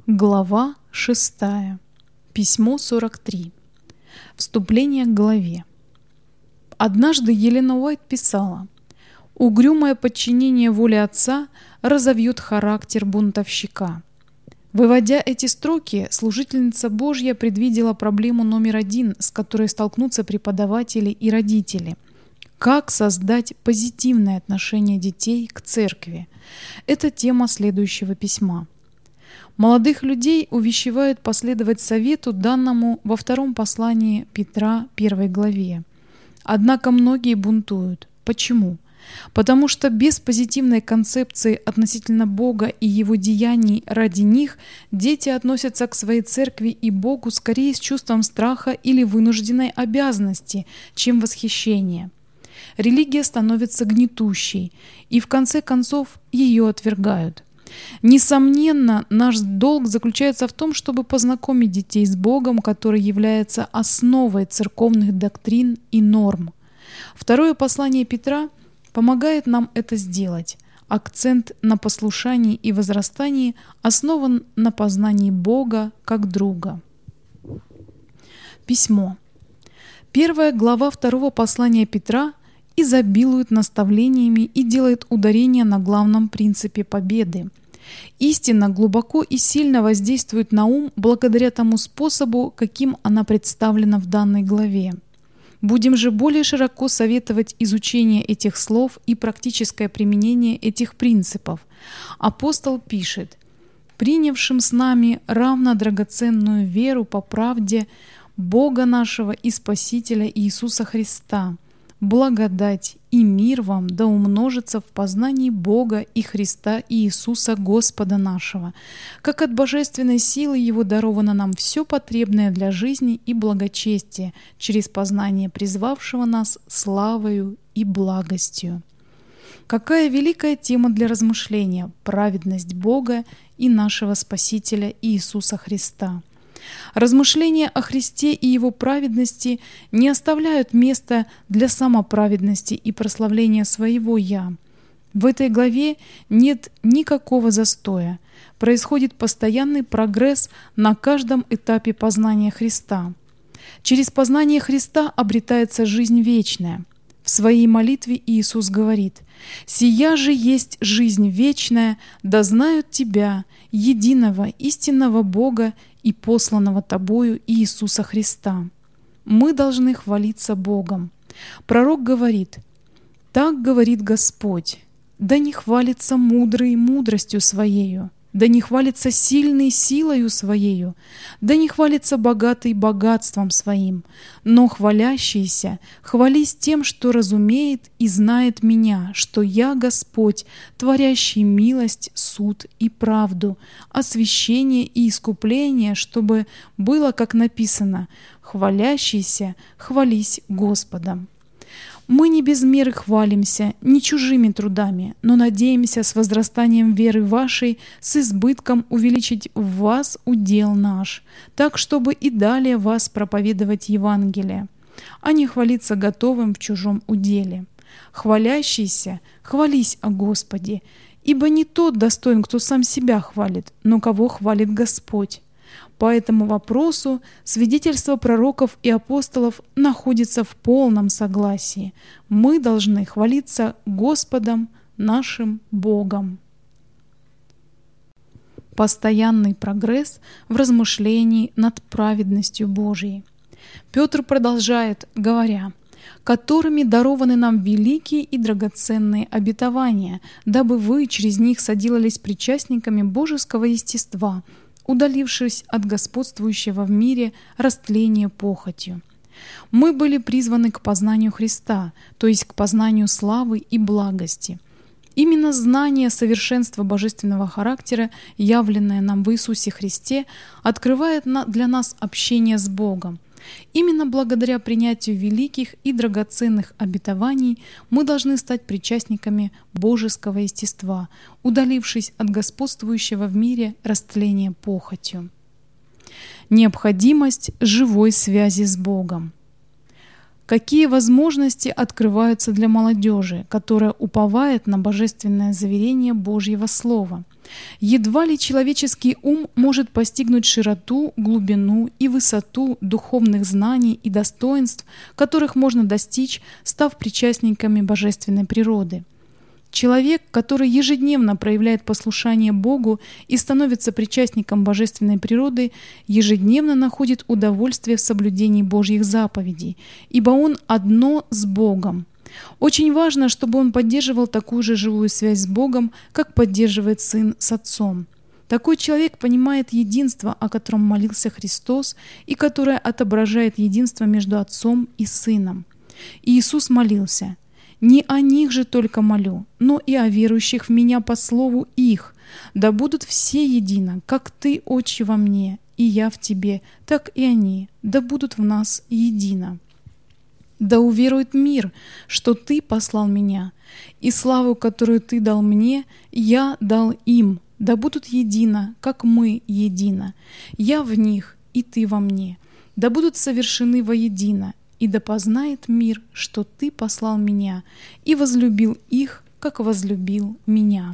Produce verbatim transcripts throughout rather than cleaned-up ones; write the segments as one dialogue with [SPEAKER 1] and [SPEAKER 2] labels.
[SPEAKER 1] Глава шестая. Письмо сорок три. Вступление к главе. Однажды Елена Уайт писала: «Угрюмое подчинение воле Отца разовьет характер бунтовщика». Выводя эти строки, служительница Божья предвидела проблему номер один, с которой столкнутся преподаватели и родители. Как создать позитивное отношение детей к церкви? Это тема следующего письма. Молодых людей увещевают последовать совету, данному во втором послании Петра, первой главе. Однако многие бунтуют. Почему? Потому что без позитивной концепции относительно Бога и Его деяний ради них дети относятся к своей церкви и Богу скорее с чувством страха или вынужденной обязанности, чем восхищения. Религия становится гнетущей, и в конце концов ее отвергают. Несомненно, наш долг заключается в том, чтобы познакомить детей с Богом, который является основой церковных доктрин и норм. Второе послание Петра помогает нам это сделать. Акцент на послушании и возрастании основан на познании Бога как друга. Письмо. Первая глава второго послания Петра изобилует наставлениями и делает ударение на главном принципе победы. Истина глубоко и сильно воздействует на ум благодаря тому способу, каким она представлена в данной главе. Будем же более широко советовать изучение этих слов и практическое применение этих принципов. Апостол пишет: «Принявшим с нами равно драгоценную веру по правде Бога нашего и Спасителя Иисуса Христа, благодать и мир вам да умножится в познании Бога и Христа Иисуса Господа нашего, как от божественной силы Его даровано нам все потребное для жизни и благочестия через познание призвавшего нас славою и благостью». Какая великая тема для размышления — праведность Бога и нашего Спасителя Иисуса Христа. Размышления о Христе и Его праведности не оставляют места для самоправедности и прославления своего «я». В этой главе нет никакого застоя. Происходит постоянный прогресс на каждом этапе познания Христа. Через познание Христа обретается жизнь вечная. В своей молитве Иисус говорит: «Сия же есть жизнь вечная, да знают Тебя, единого истинного Бога и посланного Тобою Иисуса Христа». Мы должны хвалиться Богом. Пророк говорит: «Так говорит Господь, да не хвалится мудрый мудростью Своею, да не хвалится сильный силою Своею, да не хвалится богатый богатством Своим, но хвалящийся хвались тем, что разумеет и знает Меня, что Я Господь, творящий милость, суд и правду, освящение и искупление, чтобы было, как написано: хвалящийся хвались Господом». Мы не без меры хвалимся, не чужими трудами, но надеемся с возрастанием веры вашей с избытком увеличить в вас удел наш, так, чтобы и далее вас проповедовать Евангелие, а не хвалиться готовым в чужом уделе. Хвалящийся, хвались о Господе, ибо не тот достоин, кто сам себя хвалит, но кого хвалит Господь. По этому вопросу свидетельство пророков и апостолов находится в полном согласии. Мы должны хвалиться Господом нашим Богом. Постоянный прогресс в размышлении над праведностью Божией. Петр продолжает, говоря: «Которыми дарованы нам великие и драгоценные обетования, дабы вы через них соделались причастниками божеского естества, удалившись от господствующего в мире растления похотью». Мы были призваны к познанию Христа, то есть к познанию славы и благости. Именно знание совершенства божественного характера, явленное нам в Иисусе Христе, открывает для нас общение с Богом. Именно благодаря принятию великих и драгоценных обетований мы должны стать причастниками божеского естества, удалившись от господствующего в мире растления похотью. Необходимость живой связи с Богом. Какие возможности открываются для молодежи, которая уповает на божественное заверение Божьего Слова? Едва ли человеческий ум может постигнуть широту, глубину и высоту духовных знаний и достоинств, которых можно достичь, став причастниками божественной природы. Человек, который ежедневно проявляет послушание Богу и становится причастником божественной природы, ежедневно находит удовольствие в соблюдении Божьих заповедей, ибо он одно с Богом. Очень важно, чтобы он поддерживал такую же живую связь с Богом, как поддерживает сын с Отцом. Такой человек понимает единство, о котором молился Христос, и которое отображает единство между Отцом и Сыном. И Иисус молился: «Не о них же только молю, но и о верующих в Меня по слову их, да будут все едино, как Ты, Отче, во мне, и я в Тебе, так и они, да будут в нас едино. Да уверует мир, что Ты послал Меня, и славу, которую Ты дал Мне, я дал им, да будут едино, как мы едино, я в них, и Ты во мне, да будут совершены воедино, и да познает мир, что Ты послал Меня, и возлюбил их, как возлюбил Меня».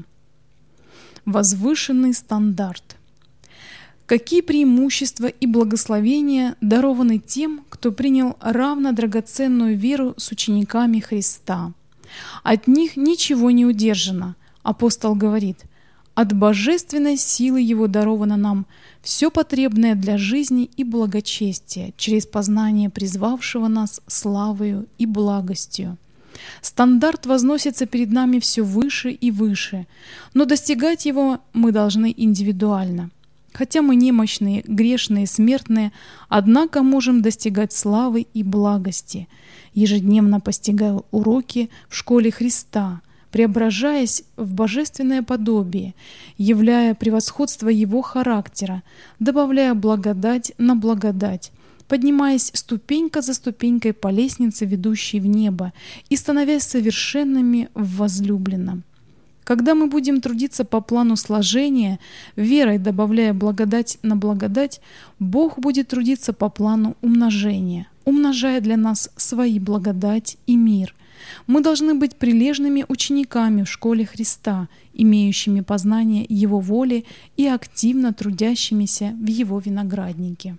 [SPEAKER 1] Возвышенный стандарт. Какие преимущества и благословения дарованы тем, кто принял равно драгоценную веру с учениками Христа? От них ничего не удержано. Апостол говорит: «От божественной силы Его даровано нам все потребное для жизни и благочестия через познание призвавшего нас славою и благостью». Стандарт возносится перед нами все выше и выше, но достигать его мы должны индивидуально. Хотя мы немощные, грешные, смертные, однако можем достигать славы и благости, ежедневно постигая уроки в школе Христа, преображаясь в божественное подобие, являя превосходство Его характера, добавляя благодать на благодать, поднимаясь ступенька за ступенькой по лестнице, ведущей в небо, и становясь совершенными в возлюбленном. Когда мы будем трудиться по плану сложения, верой добавляя благодать на благодать, Бог будет трудиться по плану умножения, умножая для нас свои благодать и мир. Мы должны быть прилежными учениками в школе Христа, имеющими познание Его воли и активно трудящимися в Его винограднике.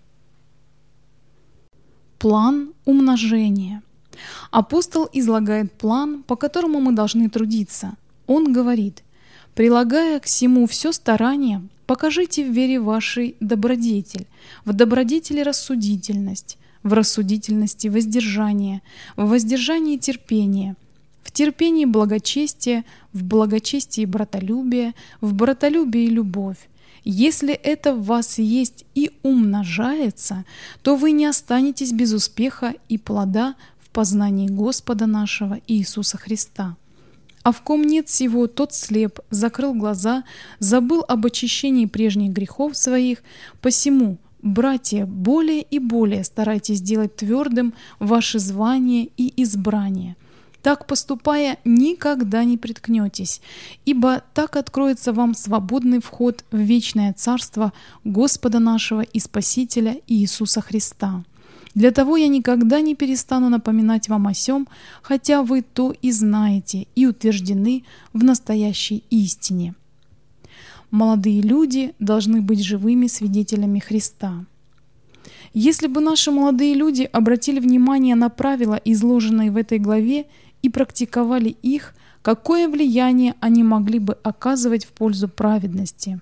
[SPEAKER 1] План умножения. Апостол излагает план, по которому мы должны трудиться. Он говорит: «Прилагая к всему все старание, покажите в вере вашей добродетель, в добродетели рассудительность, в рассудительности воздержание, в воздержании терпение, в терпении благочестие, в благочестии братолюбие, в братолюбии любовь. Если это в вас есть и умножается, то вы не останетесь без успеха и плода в познании Господа нашего Иисуса Христа. А в ком нет сего, тот слеп, закрыл глаза, забыл об очищении прежних грехов своих. Посему, братья, более и более старайтесь делать твердым ваше звание и избрание. Так поступая, никогда не приткнетесь, ибо так откроется вам свободный вход в вечное Царство Господа нашего и Спасителя Иисуса Христа. Для того я никогда не перестану напоминать вам о сем, хотя вы то и знаете и утверждены в настоящей истине». Молодые люди должны быть живыми свидетелями Христа. Если бы наши молодые люди обратили внимание на правила, изложенные в этой главе, и практиковали их, какое влияние они могли бы оказывать в пользу праведности?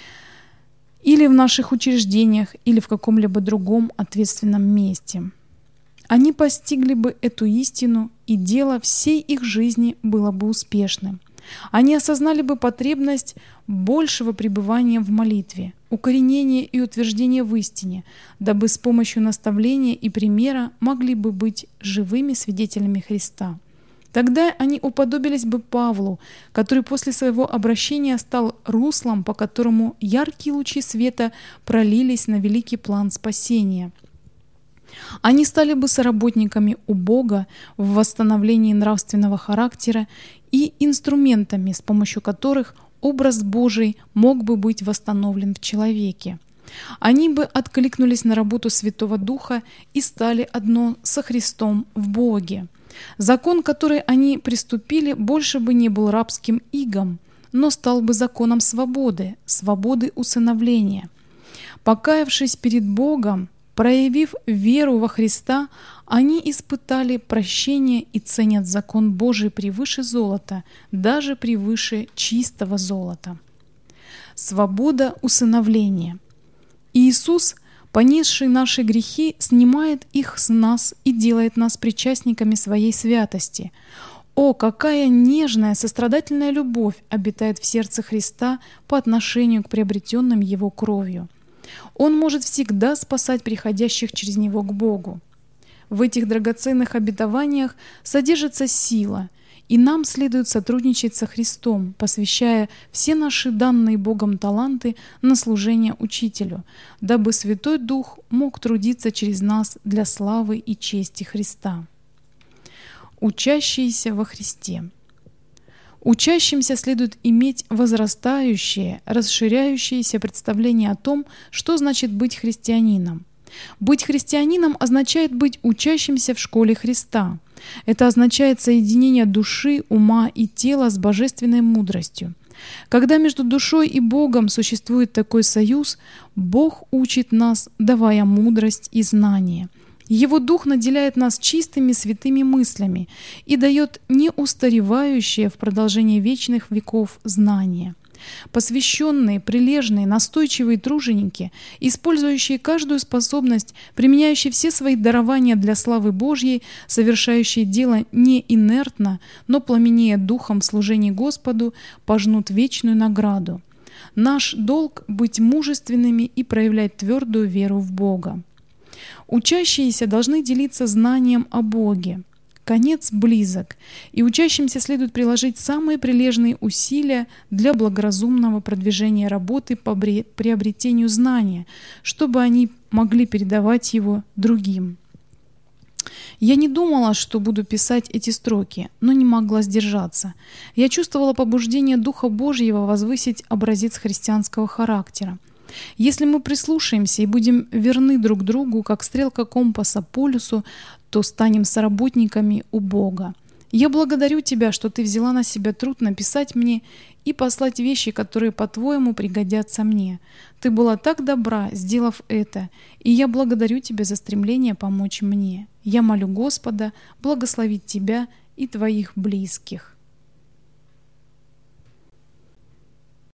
[SPEAKER 1] Или в наших учреждениях, или в каком-либо другом ответственном месте. Они постигли бы эту истину, и дело всей их жизни было бы успешным. Они осознали бы потребность большего пребывания в молитве, укоренения и утверждения в истине, дабы с помощью наставления и примера могли бы быть живыми свидетелями Христа. Тогда они уподобились бы Павлу, который после своего обращения стал руслом, по которому яркие лучи света пролились на великий план спасения. Они стали бы соработниками у Бога в восстановлении нравственного характера и инструментами, с помощью которых образ Божий мог бы быть восстановлен в человеке. Они бы откликнулись на работу Святого Духа и стали одно со Христом в Боге. Закон, который они приступили, больше бы не был рабским игом, но стал бы законом свободы, свободы усыновления. Покаявшись перед Богом, проявив веру во Христа, они испытали прощение и ценят закон Божий превыше золота, даже превыше чистого золота. Свобода усыновления. Иисус, понесший наши грехи, снимает их с нас и делает нас причастниками своей святости. О, какая нежная, сострадательная любовь обитает в сердце Христа по отношению к приобретенным Его кровью. Он может всегда спасать приходящих через Него к Богу. В этих драгоценных обетованиях содержится сила, и нам следует сотрудничать со Христом, посвящая все наши данные Богом таланты на служение Учителю, дабы Святой Дух мог трудиться через нас для славы и чести Христа. Учащиеся во Христе. Учащимся следует иметь возрастающее, расширяющееся представление о том, что значит быть христианином. Быть христианином означает быть учащимся в школе Христа. Это означает соединение души, ума и тела с божественной мудростью. Когда между душой и Богом существует такой союз, Бог учит нас, давая мудрость и знание. Его Дух наделяет нас чистыми святыми мыслями и дает неустаревающее в продолжении вечных веков знание. Посвященные, прилежные, настойчивые труженики, использующие каждую способность, применяющие все свои дарования для славы Божьей, совершающие дело не инертно, но пламенея духом в служении Господу, пожнут вечную награду. Наш долг — быть мужественными и проявлять твердую веру в Бога. Учащиеся должны делиться знанием о Боге. Конец близок, и учащимся следует приложить самые прилежные усилия для благоразумного продвижения работы по приобретению знания, чтобы они могли передавать его другим. Я не думала, что буду писать эти строки, но не могла сдержаться. Я чувствовала побуждение Духа Божьего возвысить образец христианского характера. Если мы прислушаемся и будем верны друг другу, как стрелка компаса полюсу, то станем соработниками у Бога. Я благодарю Тебя, что Ты взяла на себя труд написать мне и послать вещи, которые, по-твоему, пригодятся мне. Ты была так добра, сделав это, и я благодарю Тебя за стремление помочь мне. Я молю Господа благословить Тебя и Твоих близких.